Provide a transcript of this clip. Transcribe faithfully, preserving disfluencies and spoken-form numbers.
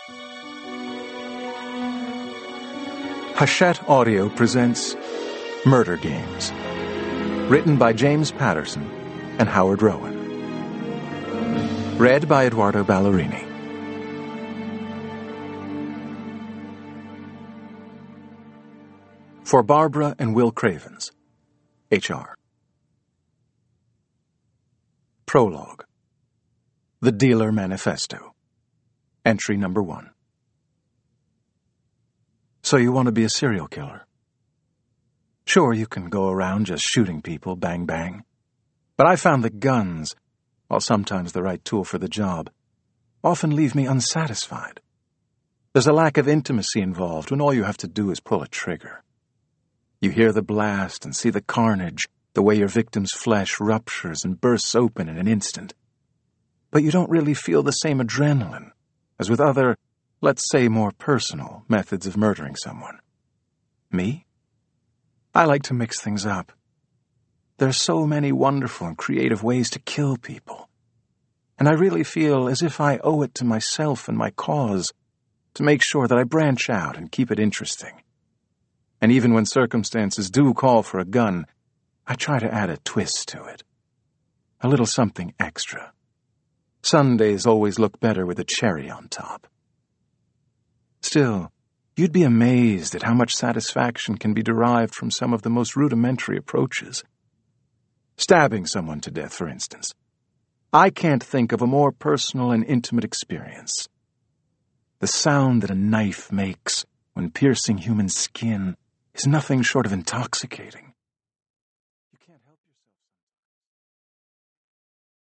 Hachette Audio presents Murder Games, written by James Patterson and Howard Rowan. Read by Eduardo Ballerini. For Barbara and Will Cravens, H R Prologue. The Dealer Manifesto. Entry number one. So you want to be a serial killer? Sure, you can go around just shooting people, bang bang. But I found that guns, while sometimes the right tool for the job, often leave me unsatisfied. There's a lack of intimacy involved when all you have to do is pull a trigger. You hear the blast and see the carnage, the way your victim's flesh ruptures and bursts open in an instant. But you don't really feel the same adrenaline as with other, let's say more personal, methods of murdering someone. Me? I like to mix things up. There's so many wonderful and creative ways to kill people. And I really feel as if I owe it to myself and my cause to make sure that I branch out and keep it interesting. And even when circumstances do call for a gun, I try to add a twist to it. A little something extra. Sundays always look better with a cherry on top. Still, you'd be amazed at how much satisfaction can be derived from some of the most rudimentary approaches. Stabbing someone to death, for instance. I can't think of a more personal and intimate experience. The sound that a knife makes when piercing human skin is nothing short of intoxicating.